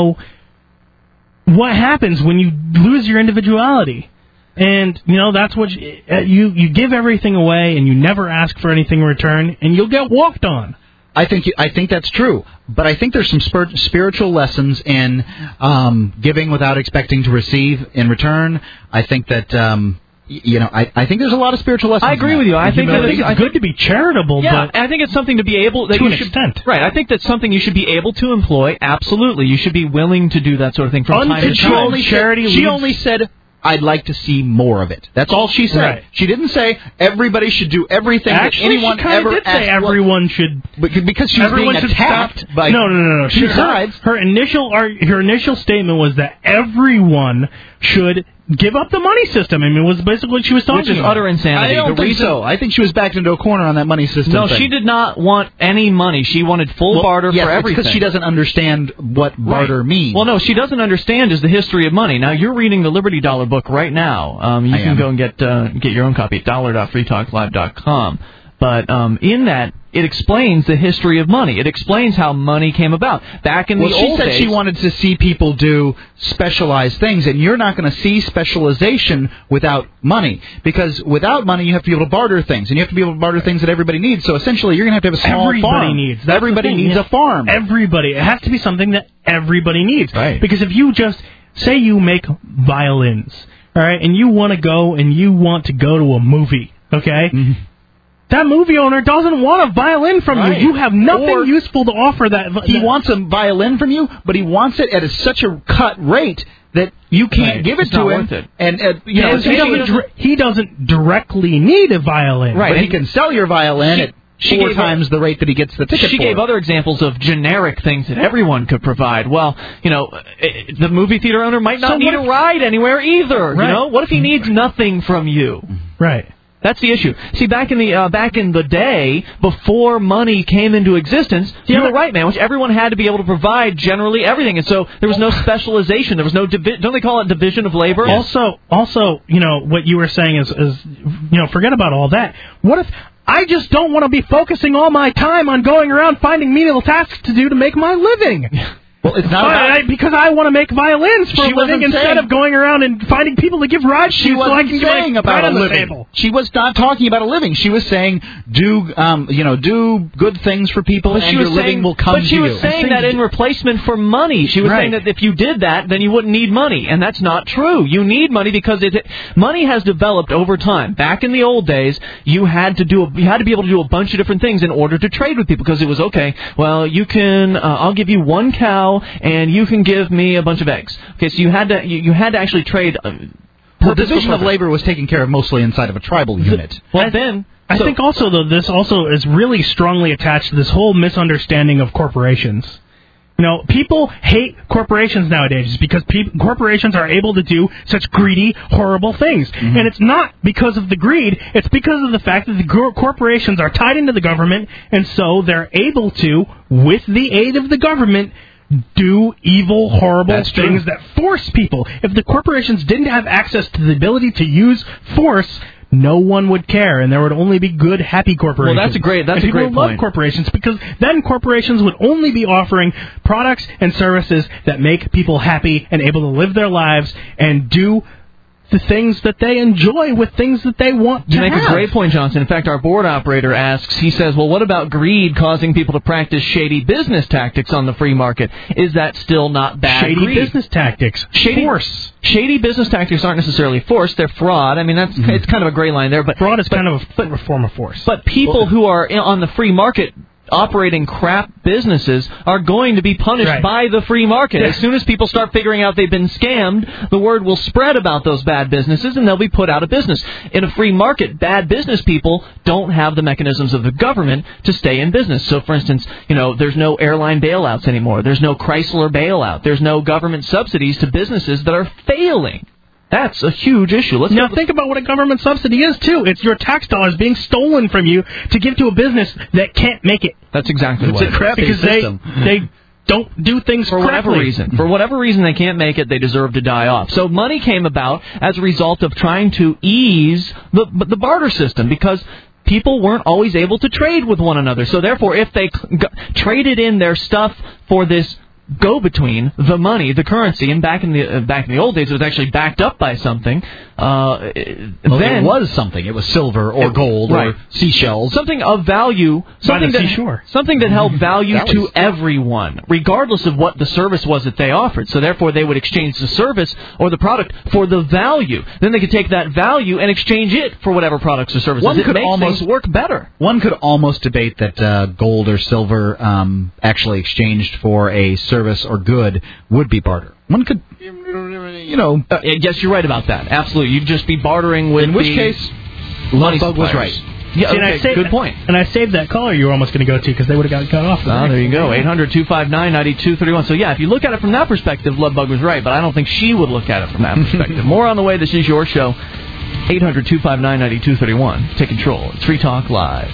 what happens when you lose your individuality. And, that's what you give everything away and you never ask for anything in return and you'll get walked on.
I think that's true, but I think there's some spiritual lessons in giving without expecting to receive in return. I think that I think there's a lot of spiritual lessons.
I agree with you. I think
it's good to be charitable.
Yeah,
but
I think it's something to be able that
to
you
an
should,
extent.
Right. I think that's something you should be able to employ. Absolutely, you should be willing to do that sort of thing from time to time.
She only said, I'd like to see more of it. That's all she said. Right. She didn't say everybody should do everything that anyone ever
did say everyone should.
Because she was being attacked by
No. Her initial statement was that everyone should give up the money system. I mean, it was basically what she was talking about.
Which is utter insanity.
I don't think so. I think she was backed into a corner on that money system.
No,
thing.
she did not want any money. She wanted full barter for everything.
Because she doesn't understand what barter means.
Well, no, she doesn't understand is the history of money. Now, you're reading the Liberty Dollar book right now. You can go and get your own copy at dollar.freetalklive.com. But in that, it explains the history of money. It explains how money came about. Back in the old days...
She said she wanted to see people do specialized things, and you're not going to see specialization without money. Because without money, you have to be able to barter things, and you have to be able to barter things that everybody needs. So essentially, you're going to have a small farm. Everybody needs a farm.
Everybody. It has to be something that everybody needs.
Right.
Because if you just... Say you make violins, all right, and you want to go to a movie, okay?
Mm-hmm.
That movie owner doesn't want a violin from you. You have nothing useful to offer that.
He wants a violin from you, but he wants it at such a cut rate that you can't give it to him. And
he doesn't directly need a violin.
Right, but he can sell your violin at 4 times the rate that he gets the ticket for.
She gave other examples of generic things that everyone could provide. Well, the movie theater owner might not need a ride anywhere either.
Right.
You know, what if he needs nothing from you?
Right.
That's the issue. See, back in the day, before money came into existence, you were right, man. Which everyone had to be able to provide generally everything, and so there was no specialization. There was no don't they call it division of labor?
Also, what you were saying is forget about all that. What if I just don't want to be focusing all my time on going around finding menial tasks to do to make my living?
Well, it's not
because I want to make violins for a living instead of going around and finding people to give rides to so I can get my bread on the table.
She was not talking about a living. She was saying do good things for people, and your living will come to you.
But she was saying that in replacement for money. She was saying that if you did that, then you wouldn't need money, and that's not true. You need money because money has developed over time. Back in the old days, you had to be able to do a bunch of different things in order to trade with people because it was okay. Well, you can I'll give you 1 cow. And you can give me a bunch of eggs. Okay, so you had to actually trade.
The division of labor was taken care of mostly inside of a tribal unit.
I think also though this also is really strongly attached to this whole misunderstanding of corporations. People hate corporations nowadays because corporations are able to do such greedy, horrible things. Mm-hmm. And it's not because of the greed, it's because of the fact that the corporations are tied into the government, and so they're able to, with the aid of the government, do evil, horrible things that force people. If the corporations didn't have access to the ability to use force, no one would care, and there would only be good, happy corporations.
Well, that's a great point.
People love corporations because then corporations would only be offering products and services that make people happy and able to live their lives and do the things that they enjoy with things that they want to have.
You make a great point, Johnson. In fact, our board operator he says, well, what about greed causing people to practice shady business tactics on the free market? Is that still not bad
Shady business tactics. Force.
Shady business tactics aren't necessarily force. They're fraud. I mean, it's kind of a gray line there. But
fraud is kind of a form of force.
But people who are on the free market operating crap businesses are going to be punished by the free market. As soon as people start figuring out they've been scammed, the word will spread about those bad businesses and they'll be put out of business. In a free market, bad business people don't have the mechanisms of the government to stay in business. So, for instance, there's no airline bailouts anymore. There's no Chrysler bailout. There's no government subsidies to businesses that are failing. That's a huge issue.
Now think about what a government subsidy is, too. It's your tax dollars being stolen from you to give to a business that can't make it.
That's exactly what it is.
It's a crappy system.
They don't do things
for whatever reason. For whatever reason they can't make it, they deserve to die off. So money came about as a result of trying to ease the barter system because people weren't always able to trade with one another. So therefore, if they traded in their stuff for this go-between, the money, the currency, and back in the old days, it was actually backed up by something.
It was something. It was silver or gold or seashells,
something of value, something that held value to everyone, regardless of what the service was that they offered. So therefore, they would exchange the service or the product for the value. Then they could take that value and exchange it for whatever products or services. It makes things work better.
One could almost debate that gold or silver actually exchanged for a service or good would be barter. One could,
yes, you're right about that. Absolutely. You'd just be bartering with
in which case, Lundbug was right.
Yeah,
See,
okay, good point.
And I saved that caller you were almost going to go to because they would have got cut off.
Oh, there you go. 800-259-9231. So, yeah, if you look at it from that perspective, Lovebug was right, but I don't think she would look at it from that perspective. More on the way. This is your show. 800-259-9231. Take control. It's Free Talk Live.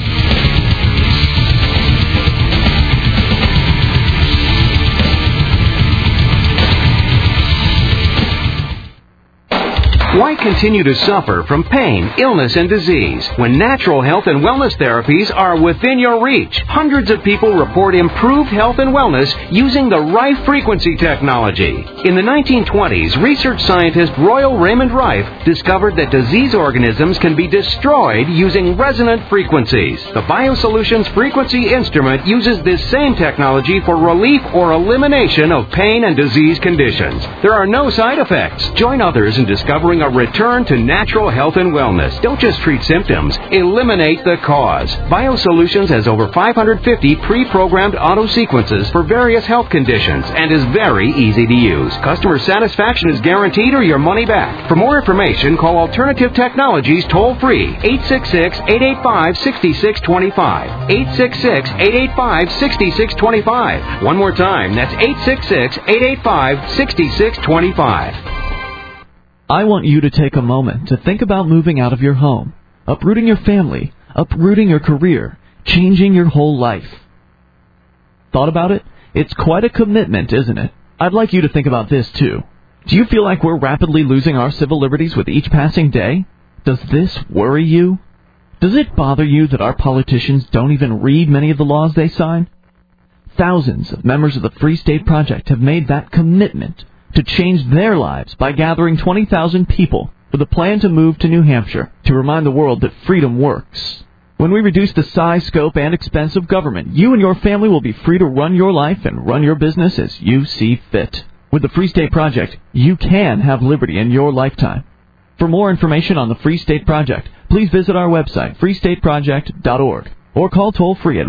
Why continue to suffer from pain, illness, and disease when natural health and wellness therapies are within your reach? Hundreds of people report improved health and wellness using the Rife frequency technology. In the 1920s, research scientist Royal Raymond Rife discovered that disease organisms can be destroyed using resonant frequencies. The BioSolutions frequency instrument uses this same technology for relief or elimination of pain and disease conditions. There are no side effects. Join others in discovering a return to natural health and wellness. Don't just treat symptoms. Eliminate the cause. BioSolutions has over 550 pre-programmed auto-sequences for various health conditions and is very easy to use. Customer satisfaction is guaranteed or your money back. For more information, call Alternative Technologies toll-free 866-885-6625. 866-885-6625. One more time, that's 866-885-6625.
I want you to take a moment to think about moving out of your home, uprooting your family, uprooting your career, changing your whole life. Thought about it? It's quite a commitment, isn't it? I'd like you to think about this, too. Do you feel like we're rapidly losing our civil liberties with each passing day? Does this worry you? Does it bother you that our politicians don't even read many of the laws they sign? Thousands of members of the Free State Project have made that commitment to change their lives by gathering 20,000 people with a plan to move to New Hampshire to remind the world that freedom works. When we reduce the size, scope, and expense of government, you and your family will be free to run your life and run your business as you see fit. With the Free State Project, you can have liberty in your lifetime. For more information on the Free State Project, please visit our website, freestateproject.org, or call toll-free at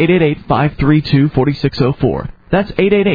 1-888-532-4604. That's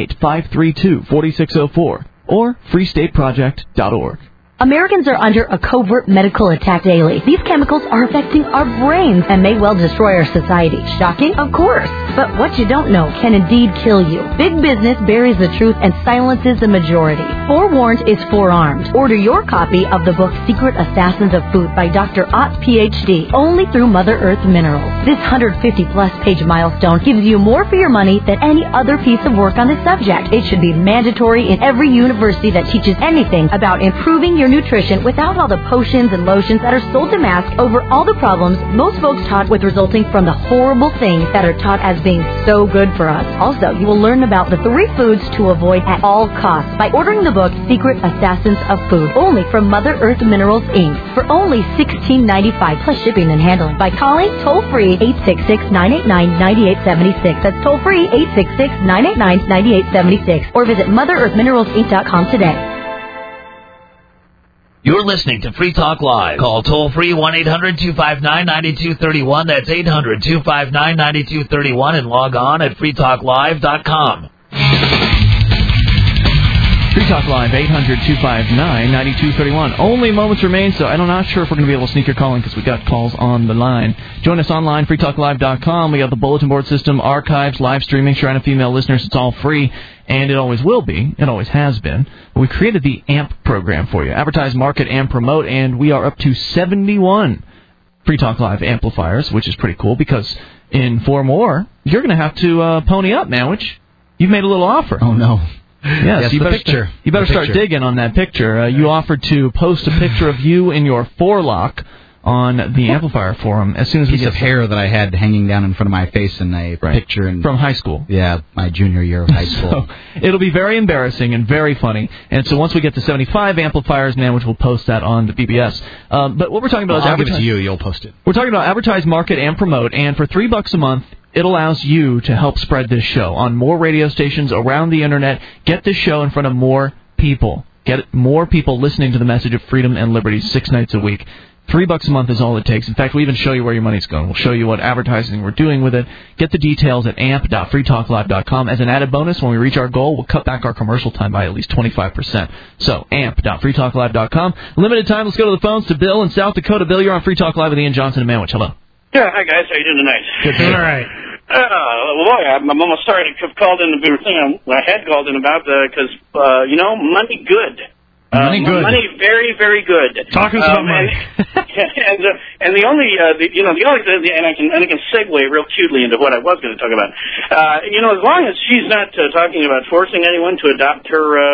888-532-4604. Or freestateproject.org.
Americans are under a covert medical attack daily. These chemicals are affecting our brains and may well destroy our society. Shocking? Of course. But what you don't know can indeed kill you. Big business buries the truth and silences the majority. Forewarned is forearmed. Order your copy of the book Secret Assassins of Food by Dr. Ott, Ph.D. only through Mother Earth Minerals. This 150-plus page milestone gives you more for your money than any other piece of work on this subject. It should be mandatory in every university that teaches anything about improving your nutrition without all the potions and lotions that are sold to mask over all the problems most folks taught with resulting from the horrible things that are taught as being so good for us. Also, you will learn about the 3 foods to avoid at all costs by ordering the book Secret Assassins of Food only from Mother Earth Minerals Inc. for only $16.95 plus shipping and handling by calling toll-free 866-989-9876. That's toll-free 866-989-9876 or visit MotherEarthMineralsInc.com today.
You're listening to Free Talk Live. Call toll-free 1-800-259-9231. That's 800-259-9231 and log on at freetalklive.com.
Free Talk Live, 800-259-9231. Only moments remain, so I'm not sure if we're going to be able to sneak your call in because we got calls on the line. Join us online, freetalklive.com. We have the bulletin board system, archives, live streaming, Shrine of Female listeners. It's all free, and it always will be. It always has been. We created the AMP program for you. Advertise, market, and promote, and we are up to 71 Free Talk Live amplifiers, which is pretty cool because in 4 more, you're going to have to pony up, Manwich. You've made a little offer.
Oh, no.
Yes, you better start digging on that picture. You offered to post a picture of you in your forelock on the amplifier forum as soon as we get
piece of hair that I had hanging down in front of my face in a picture
from high school.
Yeah, my junior year of high school.
So it'll be very embarrassing and very funny. And so once we get to 75 amplifiers, which we'll post that on the BBS. But what we're talking about is
I'll give it to you. You'll post it.
We're talking about advertise, market, and promote. And for $3 a month, it allows you to help spread this show on more radio stations around the Internet. Get this show in front of more people. Get more people listening to the message of freedom and liberty 6 nights a week. $3 a month is all it takes. In fact, we even show you where your money's going. We'll show you what advertising we're doing with it. Get the details at amp.freetalklive.com. As an added bonus, when we reach our goal, we'll cut back our commercial time by at least 25%. So, amp.freetalklive.com. Limited time. Let's go to the phones to Bill in South Dakota. Bill, you're on Free Talk Live with Ian Johnson and Manwich. Hello.
Yeah, hi guys, how you doing tonight?
Good. All right.
Boy, I'm almost sorry to have called in the thing I had called in about because money good.
Money good.
Money very, very good.
Talk to us about money.
And the only thing, and I can segue real cutely into what I was going to talk about. As long as she's not talking about forcing anyone to adopt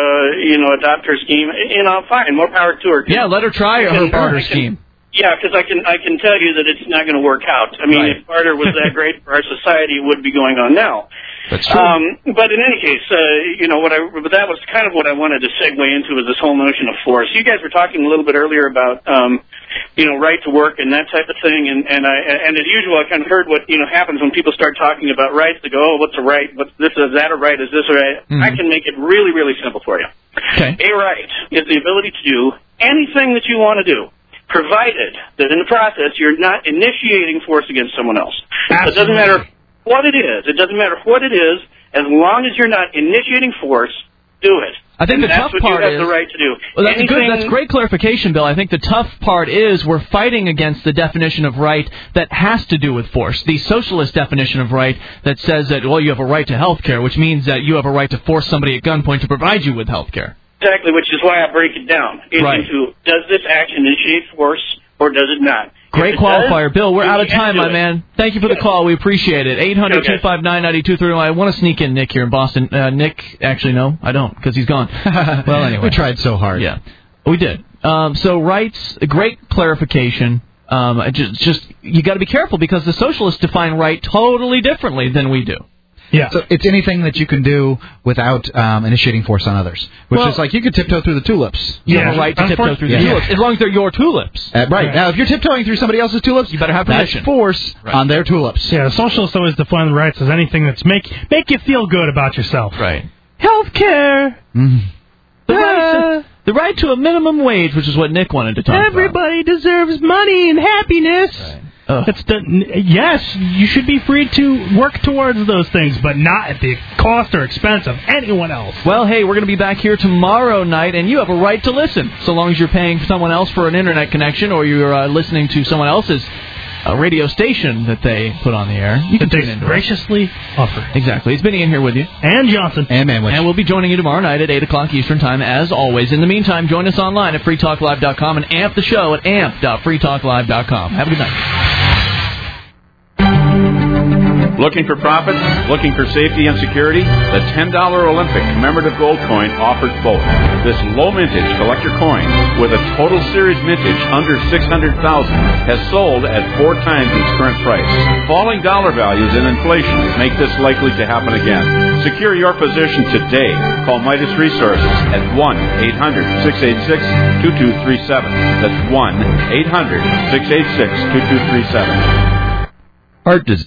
her scheme, fine, more power to her.
Yeah, let her try her barter scheme.
Yeah, because I can tell you that it's not going to work out. I mean, if barter was that great for our society, it would be going on now.
That's true.
But in any case, but that was kind of what I wanted to segue into was this whole notion of force. You guys were talking a little bit earlier about, right to work and that type of thing, and as usual, I kind of heard what happens when people start talking about rights. They go, oh, what's a right? What's this? Is that a right? Is this a right? Mm-hmm. I can make it really, really simple for you.
Okay.
A right is the ability to do anything that you want to do, provided that in the process you're not initiating force against someone else.
Absolutely.
It doesn't matter what it is. It doesn't matter what it is. As long as you're not initiating force, do it.
I think the tough part
you have the right to do.
Well, that's great clarification, Bill. I think the tough part is we're fighting against the definition of right that has to do with force. The socialist definition of right that says that, well, you have a right to health care, which means that you have a right to force somebody at gunpoint to provide you with health care.
Exactly, which is why I break it down into does this action initiate force or does it not?
Great qualifier. Bill, we're out of time, my man. Thank you for the call. We appreciate it. 800-259-9231. I want to sneak in Nick here in Boston. Nick, actually, no, I don't, because he's gone. Well, anyway.
We tried so hard.
Yeah, we did. So rights, great clarification. Just you got to be careful because the socialists define right totally differently than we do.
Yeah.
So it's anything that you can do without initiating force on others, which is like you could tiptoe through the tulips.
You have a right to tiptoe through the tulips, as long as they're your tulips.
Right. Now, if you're tiptoeing through somebody else's tulips,
you better have permission.
That's force on their tulips.
Yeah, the socialists always define rights as anything that's make you feel good about yourself.
Right.
Health care.
The right to a minimum wage, which is what Nick wanted to talk about.
Everybody deserves money and happiness.
Right.
Yes, you should be free to work towards those things, but not at the cost or expense of anyone else.
Well, hey, we're going to be back here tomorrow night, and you have a right to listen, so long as you're paying someone else for an internet connection or you're listening to someone else's radio station that they put on the air. You can tune in.
Graciously offer.
Exactly. It's been Ian here with you.
And Johnson.
And Manwich.
And we'll be joining you tomorrow night at 8 o'clock Eastern Time, as always. In the meantime, join us online at freetalklive.com and amp the show at amp.freetalklive.com. Have a good night.
Looking for profits? Looking for safety and security? The $10 Olympic commemorative gold coin offers both. This low mintage collector coin, with a total series mintage under $600,000, has sold at 4 times its current price. Falling dollar values and inflation make this likely to happen again. Secure your position today. Call Midas Resources at 1-800-686-2237. That's 1-800-686-2237.
Art does